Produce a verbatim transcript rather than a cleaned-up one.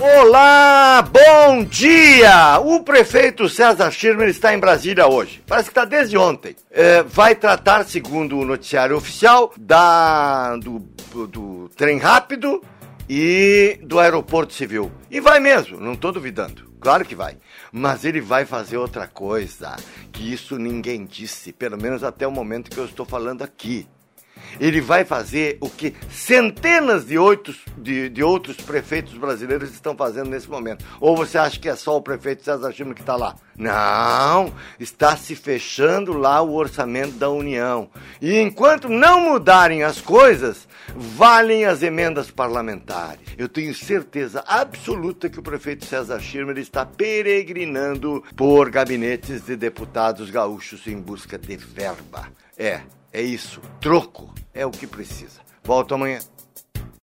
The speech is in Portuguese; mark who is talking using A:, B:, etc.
A: Olá, bom dia! O prefeito César Schirmer está em Brasília hoje. Parece que está desde ontem. É, vai tratar, segundo o noticiário oficial, da, do, do, do trem rápido e do aeroporto civil. E vai mesmo, não estou duvidando. Claro que vai. Mas ele vai fazer outra coisa, que isso ninguém disse, pelo menos até o momento que eu estou falando aqui. Ele vai fazer o que centenas de, oito, de, de outros prefeitos brasileiros estão fazendo nesse momento. Ou você acha que é só o prefeito César Schirmer que está lá? Não, está se fechando lá o orçamento da União. E enquanto não mudarem as coisas, valem as emendas parlamentares. Eu tenho certeza absoluta que o prefeito César Schirmer está peregrinando por gabinetes de deputados gaúchos em busca de verba. É. É isso, troco é o que precisa. Volto amanhã.